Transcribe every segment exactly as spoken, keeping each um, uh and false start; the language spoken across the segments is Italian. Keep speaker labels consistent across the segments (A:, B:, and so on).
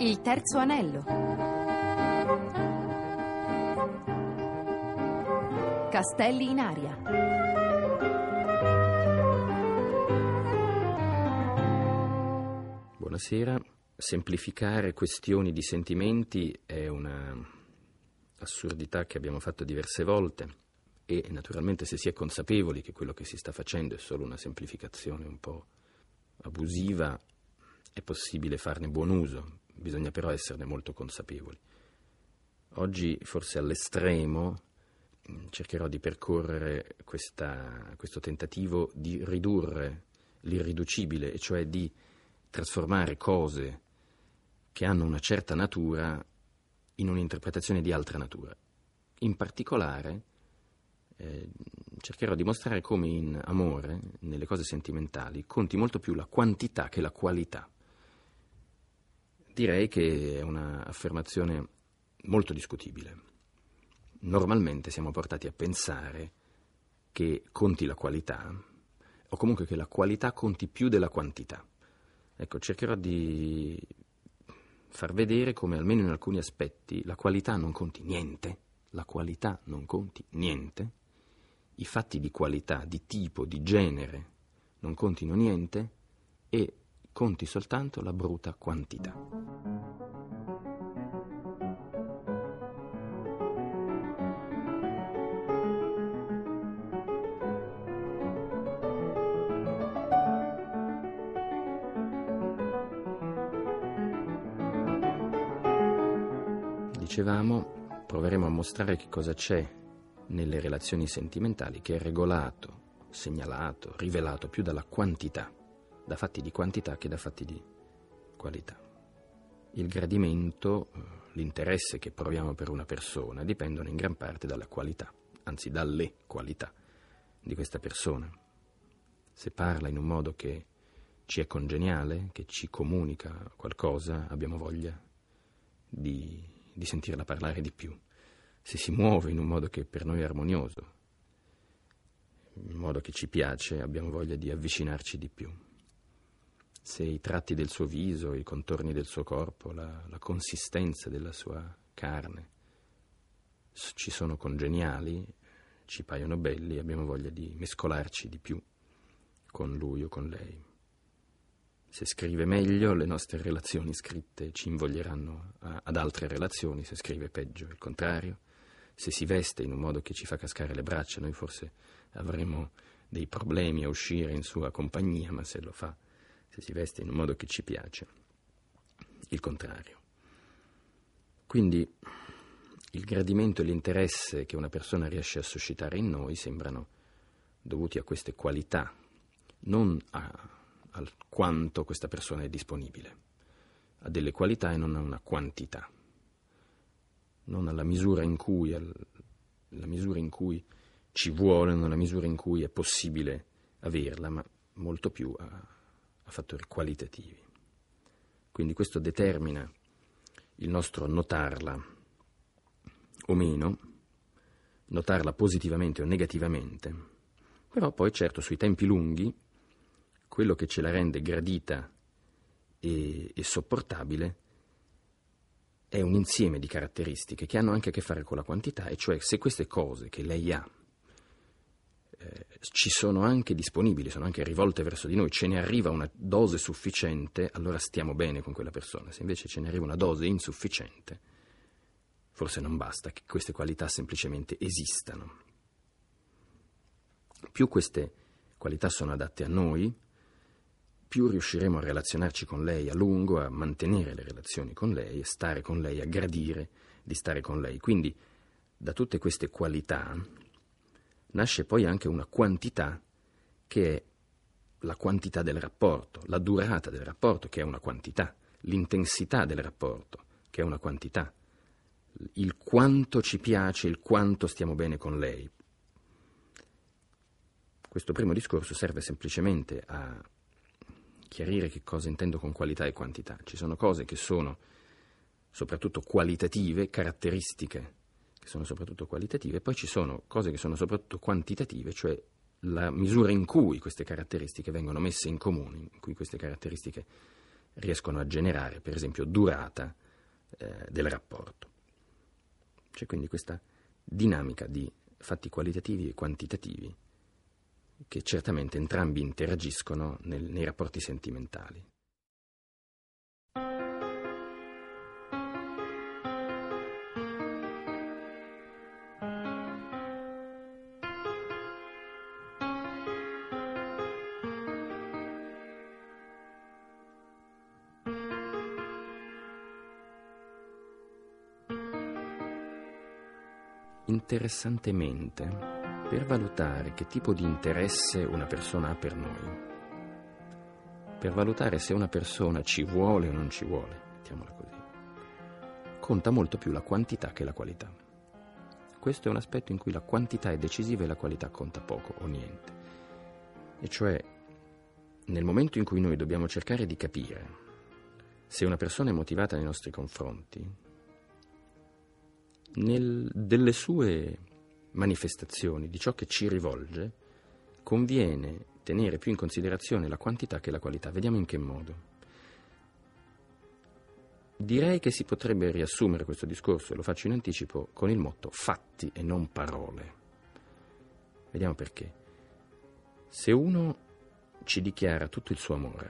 A: Il terzo anello. Castelli in aria.
B: Buonasera. Semplificare questioni di sentimenti è una assurdità che abbiamo fatto diverse volte e naturalmente se si è consapevoli che quello che si sta facendo è solo una semplificazione un po' abusiva, è possibile farne buon uso, bisogna però esserne molto consapevoli. Oggi, forse all'estremo, cercherò di percorrere questa, questo tentativo di ridurre l'irriducibile, e cioè di trasformare cose che hanno una certa natura in un'interpretazione di altra natura. In particolare, eh, cercherò di mostrare come in amore, nelle cose sentimentali, conti molto più la quantità che la qualità. Direi che è un'affermazione molto discutibile. Normalmente siamo portati a pensare che conti la qualità, o comunque che la qualità conti più della quantità. Ecco, cercherò di far vedere come almeno in alcuni aspetti la qualità non conti niente, la qualità non conti niente, i fatti di qualità, di tipo, di genere non contino niente e conti soltanto la bruta quantità. Dicevamo, proveremo a mostrare che cosa c'è nelle relazioni sentimentali che è regolato, segnalato, rivelato più dalla quantità, da fatti di quantità che da fatti di qualità. Il gradimento, l'interesse che proviamo per una persona dipendono in gran parte dalla qualità, anzi dalle qualità di questa persona. Se parla in un modo che ci è congeniale, che ci comunica qualcosa, abbiamo voglia di, di sentirla parlare di più. Se si muove in un modo che per noi è armonioso, in un modo che ci piace, abbiamo voglia di avvicinarci di più. Se i tratti del suo viso, i contorni del suo corpo, la, la consistenza della sua carne ci sono congeniali, ci paiono belli, abbiamo voglia di mescolarci di più con lui o con lei. Se scrive meglio, le nostre relazioni scritte ci invoglieranno a, ad altre relazioni, se scrive peggio, il contrario. Se si veste in un modo che ci fa cascare le braccia, noi forse avremo dei problemi a uscire in sua compagnia, ma se lo fa, se si veste in un modo che ci piace, il contrario. Quindi il gradimento e l'interesse che una persona riesce a suscitare in noi sembrano dovuti a queste qualità, non a, al quanto questa persona è disponibile, a delle qualità e non a una quantità. Non alla misura in cui, alla misura in cui ci vuole, non alla misura in cui è possibile averla, ma molto più a, a fattori qualitativi. Quindi questo determina il nostro notarla o meno, notarla positivamente o negativamente, però poi certo sui tempi lunghi quello che ce la rende gradita e, e sopportabile è un insieme di caratteristiche che hanno anche a che fare con la quantità, e cioè se queste cose che lei ha eh, ci sono anche disponibili, sono anche rivolte verso di noi, ce ne arriva una dose sufficiente, allora stiamo bene con quella persona. Se invece ce ne arriva una dose insufficiente, forse non basta che queste qualità semplicemente esistano. Più queste qualità sono adatte a noi, più riusciremo a relazionarci con lei a lungo, a mantenere le relazioni con lei, a stare con lei, a gradire di stare con lei. Quindi da tutte queste qualità nasce poi anche una quantità che è la quantità del rapporto, la durata del rapporto che è una quantità, l'intensità del rapporto che è una quantità, il quanto ci piace, il quanto stiamo bene con lei. Questo primo discorso serve semplicemente a chiarire che cosa intendo con qualità e quantità. Ci sono cose che sono soprattutto qualitative, caratteristiche che sono soprattutto qualitative, e poi ci sono cose che sono soprattutto quantitative, cioè la misura in cui queste caratteristiche vengono messe in comune, in cui queste caratteristiche riescono a generare, per esempio, durata eh, del rapporto. C'è quindi questa dinamica di fatti qualitativi e quantitativi che certamente entrambi interagiscono nel, nei rapporti sentimentali. Interessantemente, per valutare che tipo di interesse una persona ha per noi, per valutare se una persona ci vuole o non ci vuole, mettiamola così, conta molto più la quantità che la qualità. Questo è un aspetto in cui la quantità è decisiva e la qualità conta poco o niente. E cioè, nel momento in cui noi dobbiamo cercare di capire se una persona è motivata nei nostri confronti, Nel, delle sue manifestazioni, di ciò che ci rivolge, conviene tenere più in considerazione la quantità che la qualità. Vediamo in che modo. Direi che si potrebbe riassumere questo discorso, e lo faccio in anticipo, con il motto fatti e non parole. Vediamo perché. Se uno ci dichiara tutto il suo amore,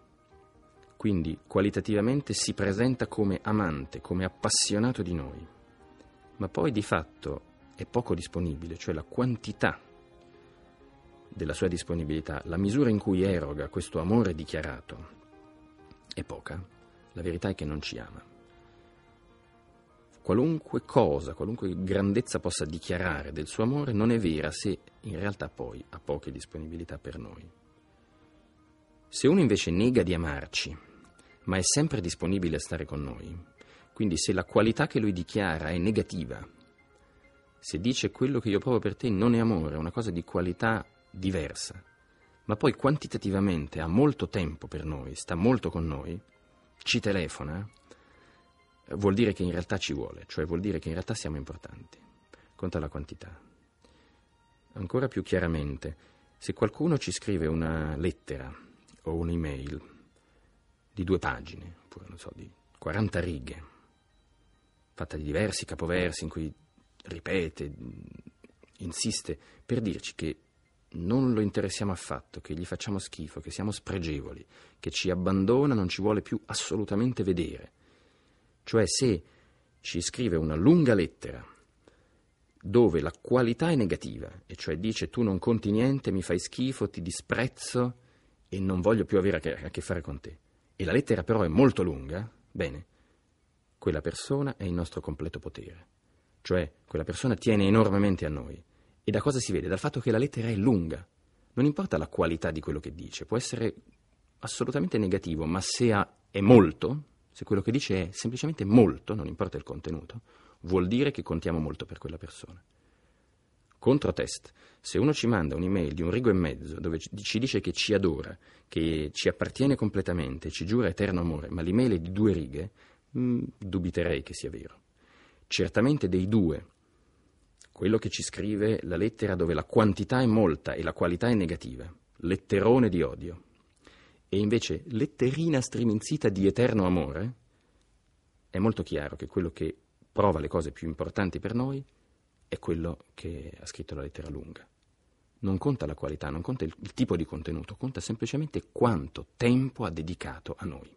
B: quindi qualitativamente si presenta come amante, come appassionato di noi, ma poi di fatto è poco disponibile, cioè la quantità della sua disponibilità, la misura in cui eroga questo amore dichiarato è poca, la verità è che non ci ama. Qualunque cosa, qualunque grandezza possa dichiarare del suo amore non è vera se in realtà poi ha poche disponibilità per noi. Se uno invece nega di amarci, ma è sempre disponibile a stare con noi, quindi se la qualità che lui dichiara è negativa, se dice quello che io provo per te non è amore, è una cosa di qualità diversa, ma poi quantitativamente ha molto tempo per noi, sta molto con noi, ci telefona, vuol dire che in realtà ci vuole, cioè vuol dire che in realtà siamo importanti. Conta la quantità. Ancora più chiaramente, se qualcuno ci scrive una lettera o un'email di due pagine, oppure non so, di quaranta righe, fatta di diversi capoversi in cui ripete, insiste per dirci che non lo interessiamo affatto, che gli facciamo schifo, che siamo spregevoli, che ci abbandona, non ci vuole più assolutamente vedere. Cioè se ci scrive una lunga lettera dove la qualità è negativa, e cioè dice tu non conti niente, mi fai schifo, ti disprezzo e non voglio più avere a che, a che fare con te, e la lettera però è molto lunga, bene, quella persona è in nostro completo potere, cioè quella persona tiene enormemente a noi. E da cosa si vede? Dal fatto che la lettera è lunga. Non importa la qualità di quello che dice, può essere assolutamente negativo, ma se ha, è molto, se quello che dice è semplicemente molto, non importa il contenuto, vuol dire che contiamo molto per quella persona. Controtest, se uno ci manda un'email di un rigo e mezzo dove ci dice che ci adora, che ci appartiene completamente, ci giura eterno amore, ma l'email è di due righe, mh, dubiterei che sia vero. Certamente dei due, quello che ci scrive la lettera dove la quantità è molta e la qualità è negativa, letterone di odio, e invece letterina striminzita di eterno amore, è molto chiaro che quello che prova le cose più importanti per noi è quello che ha scritto la lettera lunga. Non conta la qualità, non conta il, il tipo di contenuto, conta semplicemente quanto tempo ha dedicato a noi.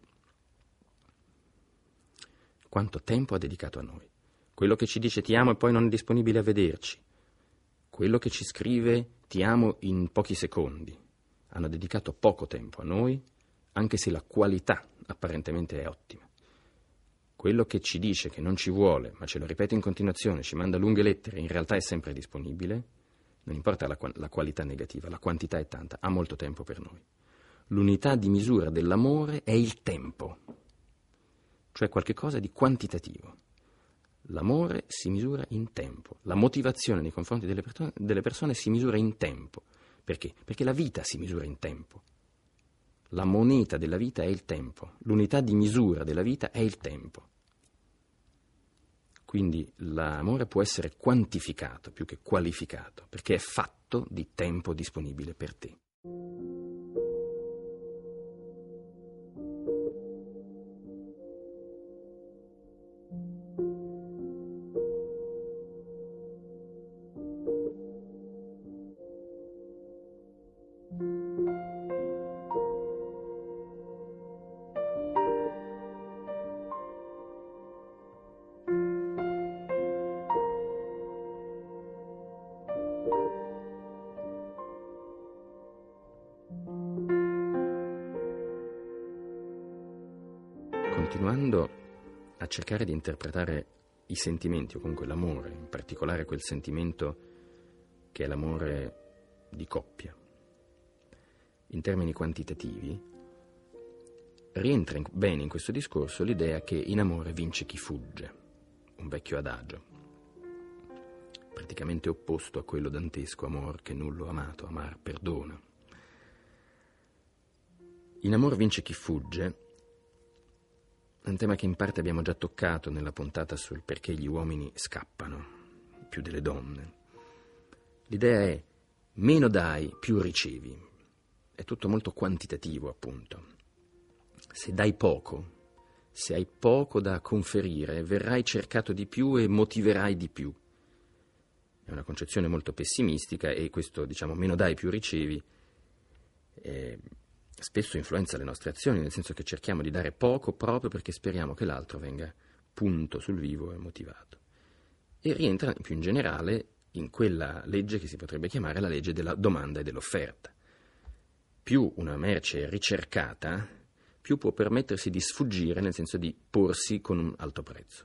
B: Quanto tempo ha dedicato a noi. Quello che ci dice ti amo e poi non è disponibile a vederci. Quello che ci scrive ti amo in pochi secondi. Hanno dedicato poco tempo a noi, anche se la qualità apparentemente è ottima. Quello che ci dice che non ci vuole, ma ce lo ripete in continuazione, ci manda lunghe lettere, in realtà è sempre disponibile, non importa la, la qualità negativa, la quantità è tanta, ha molto tempo per noi. L'unità di misura dell'amore è il tempo, cioè qualche cosa di quantitativo. L'amore si misura in tempo, la motivazione nei confronti delle, perto- delle persone si misura in tempo. Perché? Perché la vita si misura in tempo. La moneta della vita è il tempo, l'unità di misura della vita è il tempo. Quindi l'amore può essere quantificato più che qualificato, perché è fatto di tempo disponibile per te. continuando a cercare di interpretare i sentimenti, o comunque l'amore, in particolare quel sentimento che è l'amore di coppia, in termini quantitativi, rientra in, bene in questo discorso l'idea che in amore vince chi fugge, un vecchio adagio, praticamente opposto a quello dantesco amor che nullo amato, amar perdona. In amor vince chi fugge è un tema che in parte abbiamo già toccato nella puntata sul perché gli uomini scappano, più delle donne. L'idea è meno dai, più ricevi. È tutto molto quantitativo, appunto. Se dai poco, se hai poco da conferire, verrai cercato di più e motiverai di più. È una concezione molto pessimistica e questo, diciamo, meno dai, più ricevi, eh, spesso influenza le nostre azioni, nel senso che cerchiamo di dare poco proprio perché speriamo che l'altro venga punto sul vivo e motivato. E rientra più in generale in quella legge che si potrebbe chiamare la legge della domanda e dell'offerta. Più una merce è ricercata, più può permettersi di sfuggire, nel senso di porsi con un alto prezzo.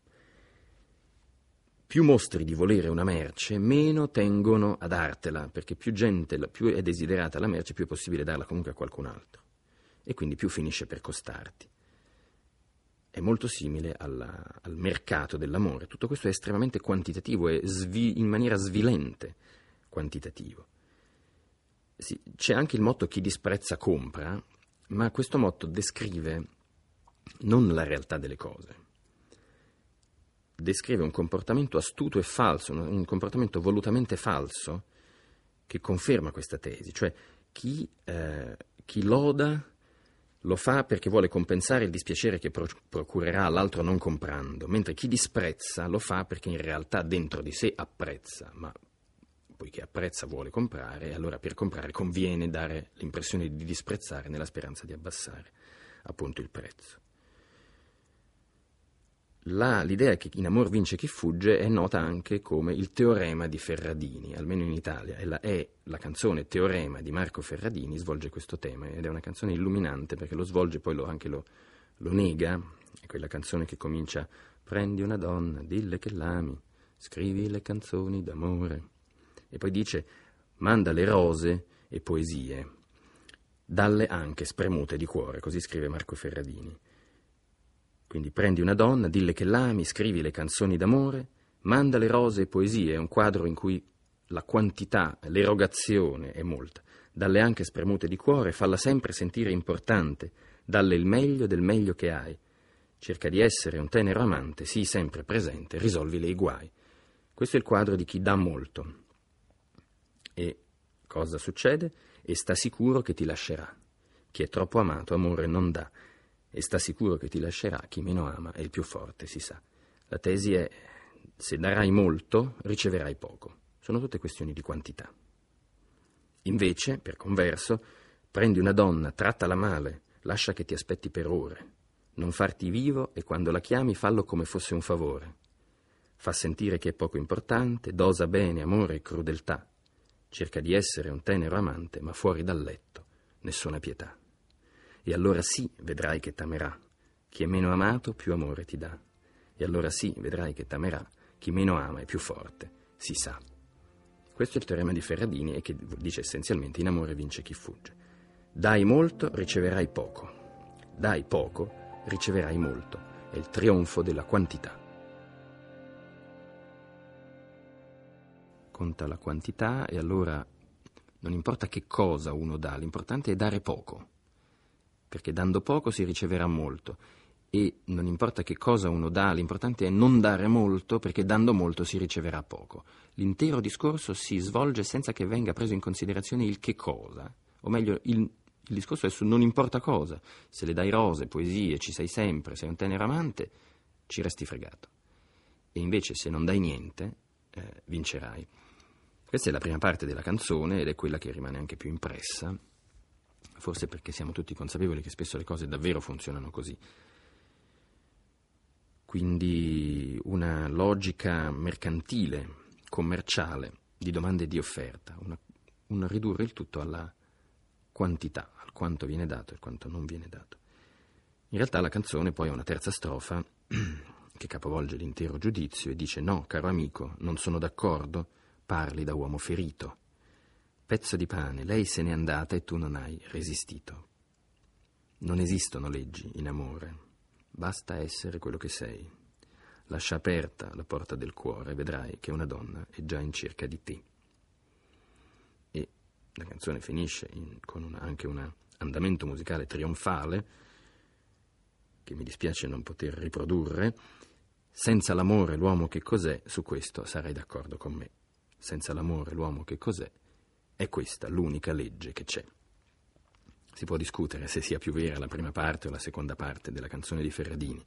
B: Più mostri di volere una merce, meno tengono a dartela, perché più gente, più è desiderata la merce, più è possibile darla comunque a qualcun altro. E quindi più finisce per costarti. È molto simile alla, al mercato dell'amore. Tutto questo è estremamente quantitativo e svi, in maniera svilente quantitativo. Sì, c'è anche il motto chi disprezza compra, ma questo motto descrive non la realtà delle cose. Descrive un comportamento astuto e falso, un comportamento volutamente falso che conferma questa tesi, cioè chi, eh, chi loda lo fa perché vuole compensare il dispiacere che pro- procurerà all'altro non comprando, mentre chi disprezza lo fa perché in realtà dentro di sé apprezza, ma poiché apprezza vuole comprare, e allora per comprare conviene dare l'impressione di disprezzare nella speranza di abbassare appunto il prezzo. La, l'idea che in amor vince chi fugge è nota anche come il teorema di Ferradini, almeno in Italia, è la, è la canzone Teorema di Marco Ferradini, svolge questo tema ed è una canzone illuminante perché lo svolge, poi lo, anche lo, lo nega, è quella canzone che comincia prendi una donna, dille che l'ami, scrivi le canzoni d'amore, e poi dice manda le rose e poesie, dalle anche spremute di cuore, così scrive Marco Ferradini. Quindi prendi una donna, dille che l'ami, scrivi le canzoni d'amore, manda le rose e poesie, è un quadro in cui la quantità, l'erogazione è molta, dalle anche spremute di cuore, falla sempre sentire importante, dalle il meglio del meglio che hai, cerca di essere un tenero amante, sii sempre presente, risolvile i guai. Questo è il quadro di chi dà molto. E cosa succede? E sta sicuro che ti lascerà. Chi è troppo amato amore non dà. E sta sicuro che ti lascerà chi meno ama è il più forte, si sa. La tesi è, se darai molto, riceverai poco. Sono tutte questioni di quantità. Invece, per converso, prendi una donna, trattala male, lascia che ti aspetti per ore. Non farti vivo e quando la chiami fallo come fosse un favore. Fa sentire che è poco importante, dosa bene amore e crudeltà. Cerca di essere un tenero amante, ma fuori dal letto, nessuna pietà. E allora sì vedrai che t'amerà. Chi è meno amato più amore ti dà. E allora sì vedrai che t'amerà. Chi meno ama è più forte, si sa. Questo è il teorema di Ferradini e che dice essenzialmente in amore vince chi fugge. Dai molto, riceverai poco. Dai poco, riceverai molto. È il trionfo della quantità. Conta la quantità e allora non importa che cosa uno dà, l'importante è dare poco. Perché dando poco si riceverà molto e non importa che cosa uno dà, l'importante è non dare molto perché dando molto si riceverà poco. L'intero discorso si svolge senza che venga preso in considerazione il che cosa, o meglio il, il discorso è su non importa cosa. Se le dai rose, poesie, ci sei sempre, sei un tenero amante, ci resti fregato. E invece se non dai niente, eh, vincerai. Questa è la prima parte della canzone ed è quella che rimane anche più impressa. Forse perché siamo tutti consapevoli che spesso le cose davvero funzionano così. Quindi una logica mercantile, commerciale, di domanda e di offerta, una, un ridurre il tutto alla quantità, al quanto viene dato e quanto non viene dato. In realtà la canzone poi ha una terza strofa che capovolge l'intero giudizio e dice: no, caro amico, non sono d'accordo, parli da uomo ferito. Pezzo di pane, lei se n'è andata e tu non hai resistito. Non esistono leggi in amore, basta essere quello che sei. Lascia aperta la porta del cuore e vedrai che una donna è già in cerca di te. E la canzone finisce in, con una, anche un andamento musicale trionfale, che mi dispiace non poter riprodurre. Senza l'amore l'uomo che cos'è, su questo sarai d'accordo con me. Senza l'amore l'uomo che cos'è, è questa l'unica legge che c'è. Si può discutere se sia più vera la prima parte o la seconda parte della canzone di Ferradini.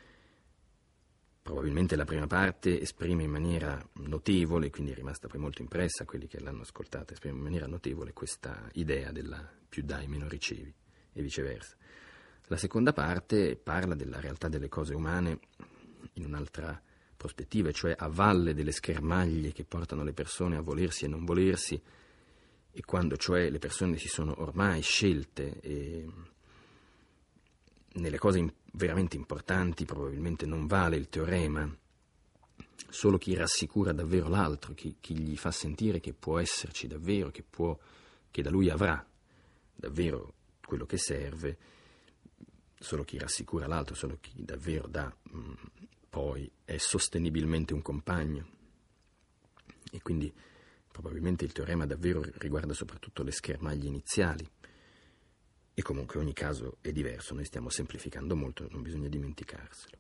B: Probabilmente la prima parte esprime in maniera notevole, quindi è rimasta poi molto impressa a quelli che l'hanno ascoltata, esprime in maniera notevole questa idea della più dai meno ricevi e viceversa. La seconda parte parla della realtà delle cose umane in un'altra prospettiva, cioè a valle delle schermaglie che portano le persone a volersi e non volersi, e quando cioè le persone si sono ormai scelte e nelle cose veramente importanti probabilmente non vale il teorema, solo chi rassicura davvero l'altro, chi, chi gli fa sentire che può esserci davvero, che, può, che da lui avrà davvero quello che serve, solo chi rassicura l'altro, solo chi davvero dà, mh, poi è sostenibilmente un compagno. E quindi probabilmente il teorema davvero riguarda soprattutto le schermaglie iniziali. E comunque ogni caso è diverso, noi stiamo semplificando molto, non bisogna dimenticarselo.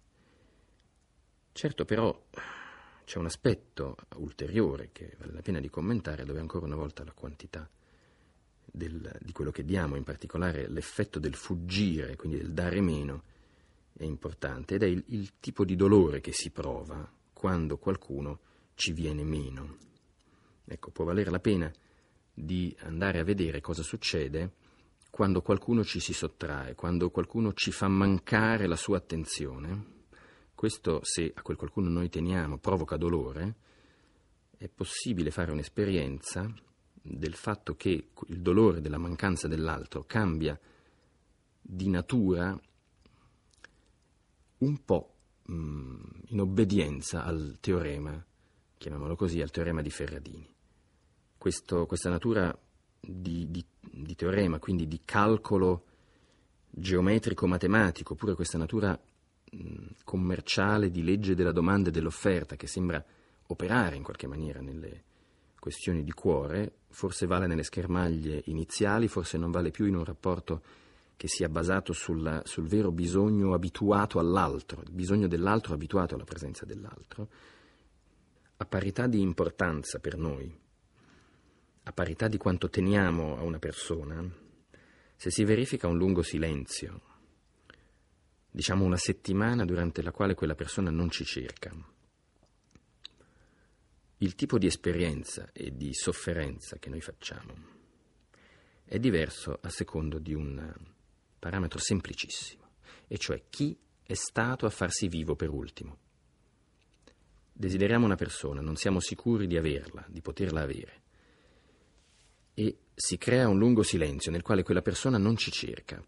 B: Certo però c'è un aspetto ulteriore che vale la pena di commentare, dove ancora una volta la quantità del, di quello che diamo, in particolare l'effetto del fuggire, quindi del dare meno, è importante, ed è il, il tipo di dolore che si prova quando qualcuno ci viene meno. Ecco, può valere la pena di andare a vedere cosa succede quando qualcuno ci si sottrae, quando qualcuno ci fa mancare la sua attenzione. Questo, se a quel qualcuno noi teniamo, provoca dolore. È possibile fare un'esperienza del fatto che il dolore della mancanza dell'altro cambia di natura un po' mh, in obbedienza al teorema, chiamiamolo così, al teorema di Ferradini. Questo, questa natura di, di, di teorema, quindi di calcolo geometrico-matematico, oppure questa natura mh, commerciale di legge della domanda e dell'offerta che sembra operare in qualche maniera nelle questioni di cuore, forse vale nelle schermaglie iniziali, forse non vale più in un rapporto che sia basato sul, sul vero bisogno abituato all'altro, il bisogno dell'altro abituato alla presenza dell'altro. A parità di importanza per noi, a parità di quanto teniamo a una persona, se si verifica un lungo silenzio, diciamo una settimana durante la quale quella persona non ci cerca, il tipo di esperienza e di sofferenza che noi facciamo è diverso a secondo di un parametro semplicissimo, e cioè chi è stato a farsi vivo per ultimo. Desideriamo una persona, non siamo sicuri di averla, di poterla avere, e si crea un lungo silenzio nel quale quella persona non ci cerca.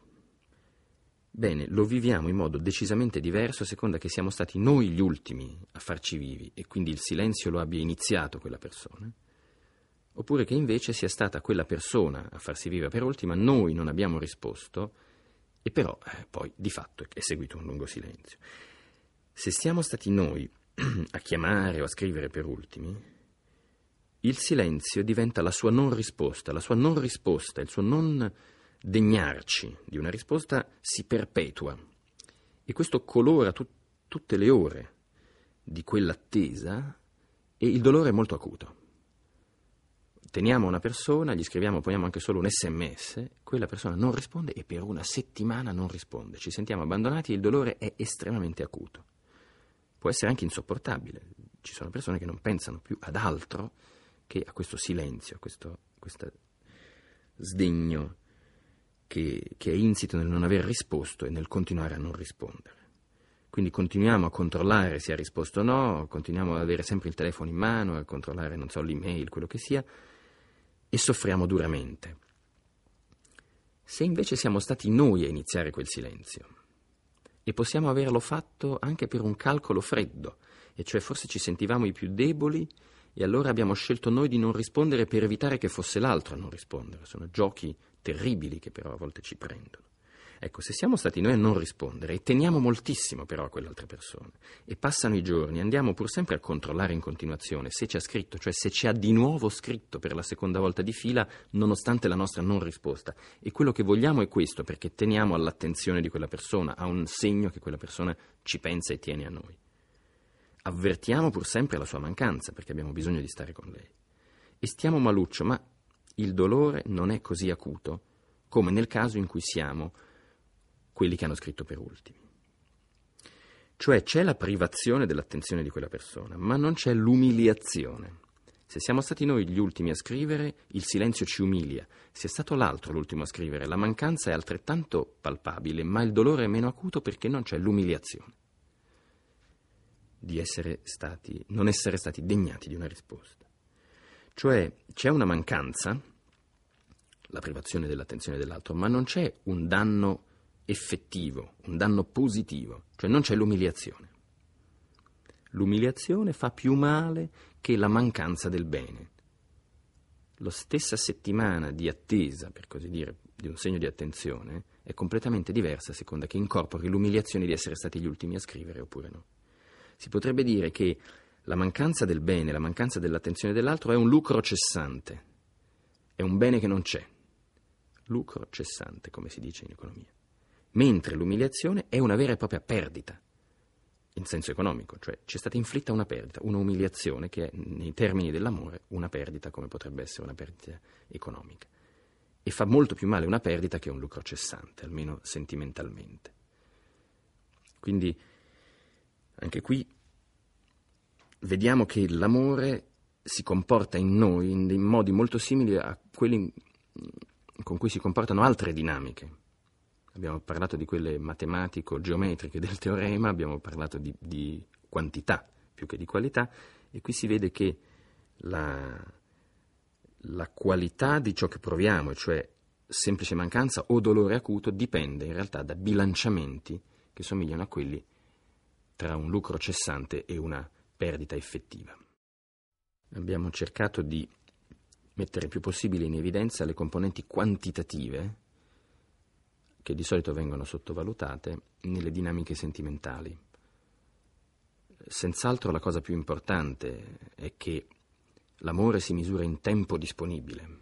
B: Bene, lo viviamo in modo decisamente diverso a seconda che siamo stati noi gli ultimi a farci vivi e quindi il silenzio lo abbia iniziato quella persona, oppure che invece sia stata quella persona a farsi viva per ultima, noi non abbiamo risposto e però eh, poi di fatto è seguito un lungo silenzio. Se siamo stati noi a chiamare o a scrivere per ultimi, il silenzio diventa la sua non risposta, la sua non risposta, il suo non degnarci di una risposta si perpetua, e questo colora tut- tutte le ore di quell'attesa, e il dolore è molto acuto. Teniamo una persona, gli scriviamo, poniamo anche solo un sms, quella persona non risponde e per una settimana non risponde, ci sentiamo abbandonati e il dolore è estremamente acuto. Può essere anche insopportabile, ci sono persone che non pensano più ad altro che a questo silenzio, a questo, questo sdegno che, che è insito nel non aver risposto e nel continuare a non rispondere. Quindi continuiamo a controllare se ha risposto o no, continuiamo ad avere sempre il telefono in mano, a controllare, non so, l'email, quello che sia, e soffriamo duramente. Se invece siamo stati noi a iniziare quel silenzio, E possiamo averlo fatto anche per un calcolo freddo, e cioè forse ci sentivamo i più deboli e allora abbiamo scelto noi di non rispondere per evitare che fosse l'altro a non rispondere. Sono giochi terribili che però a volte ci prendono. Ecco, se siamo stati noi a non rispondere e teniamo moltissimo però a quell'altra persona e passano i giorni, andiamo pur sempre a controllare in continuazione se ci ha scritto, cioè se ci ha di nuovo scritto per la seconda volta di fila nonostante la nostra non risposta, e quello che vogliamo è questo, perché teniamo all'attenzione di quella persona, a un segno che quella persona ci pensa e tiene a noi. Avvertiamo pur sempre la sua mancanza perché abbiamo bisogno di stare con lei e stiamo maluccio, ma il dolore non è così acuto come nel caso in cui siamo quelli che hanno scritto per ultimi. Cioè c'è la privazione dell'attenzione di quella persona, ma non c'è l'umiliazione. Se siamo stati noi gli ultimi a scrivere, il silenzio ci umilia. Se è stato l'altro l'ultimo a scrivere, la mancanza è altrettanto palpabile, ma il dolore è meno acuto perché non c'è l'umiliazione di essere stati, non essere stati degnati di una risposta. Cioè c'è una mancanza, la privazione dell'attenzione dell'altro, ma non c'è un danno effettivo, un danno positivo, cioè non c'è l'umiliazione. L'umiliazione fa più male che la mancanza del bene. La stessa settimana di attesa, per così dire, di un segno di attenzione, è completamente diversa a seconda che incorpori l'umiliazione di essere stati gli ultimi a scrivere oppure no. Si potrebbe dire che la mancanza del bene, la mancanza dell'attenzione dell'altro è un lucro cessante, è un bene che non c'è. Lucro cessante, come si dice in economia. Mentre l'umiliazione è una vera e propria perdita, in senso economico, cioè c'è stata inflitta una perdita, una umiliazione che è, nei termini dell'amore, una perdita come potrebbe essere una perdita economica. E fa molto più male una perdita che un lucro cessante, almeno sentimentalmente. Quindi, anche qui, vediamo che l'amore si comporta in noi in dei modi molto simili a quelli con cui si comportano altre dinamiche. Abbiamo parlato di quelle matematico-geometriche del teorema, abbiamo parlato di, di quantità più che di qualità, e qui si vede che la, la qualità di ciò che proviamo, cioè semplice mancanza o dolore acuto, dipende in realtà da bilanciamenti che somigliano a quelli tra un lucro cessante e una perdita effettiva. Abbiamo cercato di mettere il più possibile in evidenza le componenti quantitative che di solito vengono sottovalutate nelle dinamiche sentimentali. Senz'altro la cosa più importante è che l'amore si misura in tempo disponibile.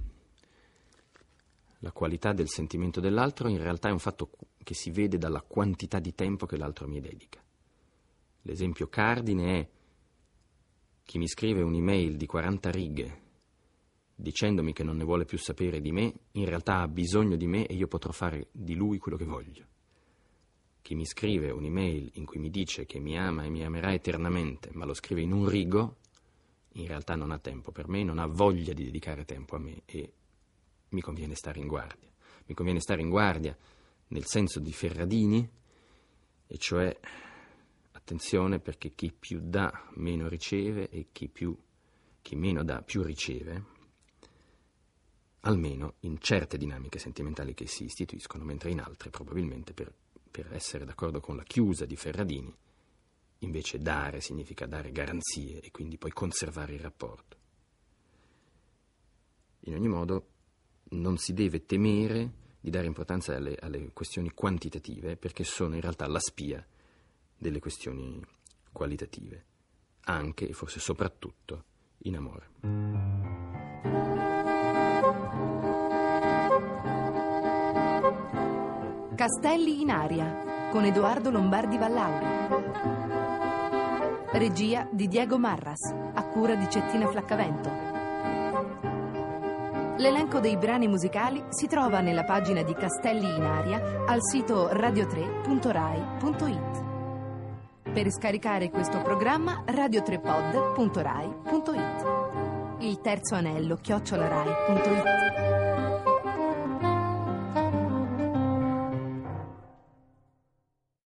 B: La qualità del sentimento dell'altro in realtà è un fatto che si vede dalla quantità di tempo che l'altro mi dedica. L'esempio cardine è chi mi scrive un'email di quaranta righe dicendomi che non ne vuole più sapere di me, in realtà ha bisogno di me e io potrò fare di lui quello che voglio. Chi mi scrive un'email in cui mi dice che mi ama e mi amerà eternamente, ma lo scrive in un rigo, in realtà non ha tempo per me, non ha voglia di dedicare tempo a me e mi conviene stare in guardia. Mi conviene stare in guardia nel senso di Ferradini, e cioè, attenzione, perché chi più dà meno riceve e chi, più, chi meno dà più riceve, almeno in certe dinamiche sentimentali che si istituiscono, mentre in altre, probabilmente per, per essere d'accordo con la chiusa di Ferradini, invece dare significa dare garanzie e quindi poi conservare il rapporto. In ogni modo, non si deve temere di dare importanza alle, alle questioni quantitative, perché sono in realtà la spia delle questioni qualitative, anche e forse soprattutto in amore.
A: Castelli in aria con Edoardo Lombardi Vallauri. Regia di Diego Marras, a cura di Cettina Flaccavento. L'elenco dei brani musicali si trova nella pagina di Castelli in aria al sito radio tre punto rai punto it. Per scaricare questo programma radio tre pod punto rai punto it. Il terzo anello chiocciola rai punto it.